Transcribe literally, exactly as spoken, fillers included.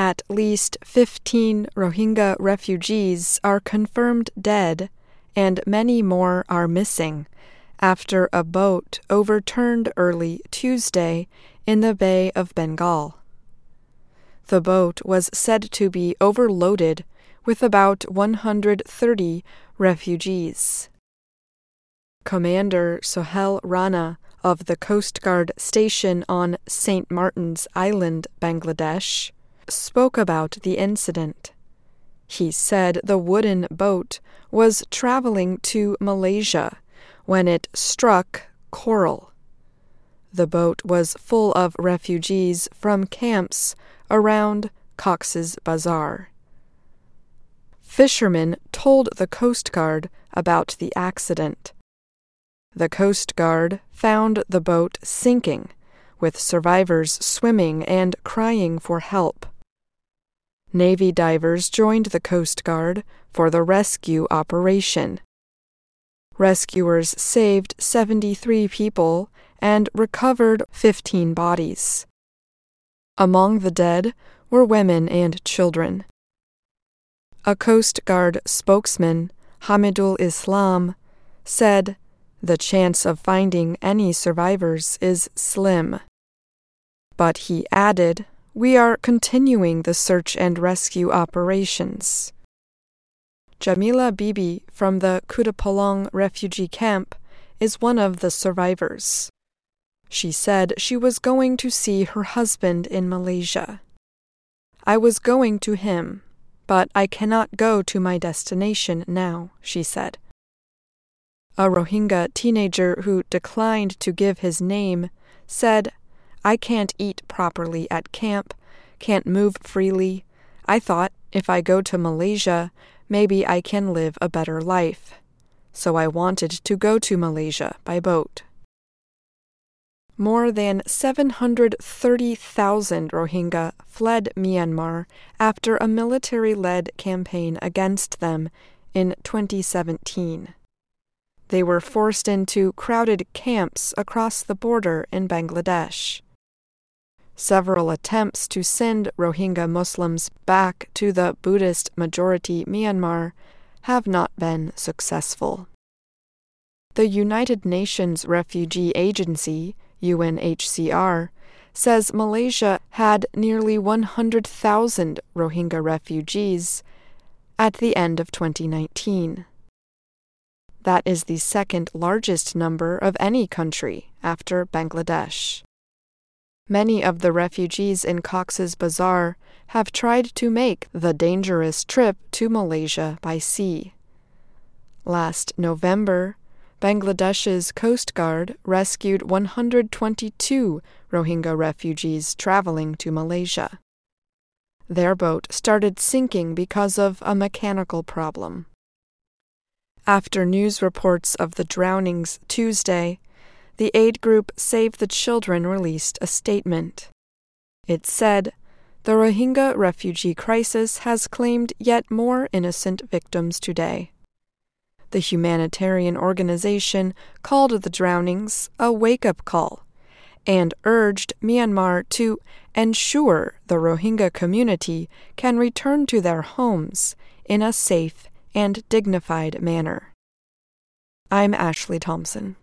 At least fifteen Rohingya refugees are confirmed dead, and many more are missing, after a boat overturned early Tuesday in the Bay of Bengal. The boat was said to be overloaded with about one hundred thirty refugees. Commander Sohel Rana of the Coast Guard station on Saint Martin's Island, Bangladesh, spoke about the incident. He said the wooden boat was traveling to Malaysia when it struck coral. The boat was full of refugees from camps around Cox's Bazar. Fishermen told the Coast Guard about the accident. The Coast Guard found the boat sinking, with survivors swimming and crying for help. Navy divers joined the Coast Guard for the rescue operation. Rescuers saved seventy-three people and recovered fifteen bodies. Among the dead were women and children. A Coast Guard spokesman, Hamidul Islam, said, "The chance of finding any survivors is slim." But he added, "We are continuing the search and rescue operations." Jamila Bibi from the Kutupalong refugee camp is one of the survivors. She said she was going to see her husband in Malaysia. "I was going to him, but I cannot go to my destination now," she said. A Rohingya teenager who declined to give his name said, "I can't eat properly at camp, can't move freely. I thought if I go to Malaysia, maybe I can live a better life. So I wanted to go to Malaysia by boat." More than seven hundred thirty thousand Rohingya fled Myanmar after a military-led campaign against them in twenty seventeen. They were forced into crowded camps across the border in Bangladesh. Several attempts to send Rohingya Muslims back to the Buddhist-majority Myanmar have not been successful. The United Nations Refugee Agency, U N H C R, says Malaysia had nearly one hundred thousand Rohingya refugees at the end of twenty nineteen. That is the second largest number of any country after Bangladesh. Many of the refugees in Cox's Bazar have tried to make the dangerous trip to Malaysia by sea. Last November, Bangladesh's Coast Guard rescued one hundred twenty-two Rohingya refugees traveling to Malaysia. Their boat started sinking because of a mechanical problem. After news reports of the drownings Tuesday, the aid group Save the Children released a statement. It said, "The Rohingya refugee crisis has claimed yet more innocent victims today." The humanitarian organization called the drownings a wake-up call and urged Myanmar to ensure the Rohingya community can return to their homes in a safe and dignified manner. I'm Ashley Thompson.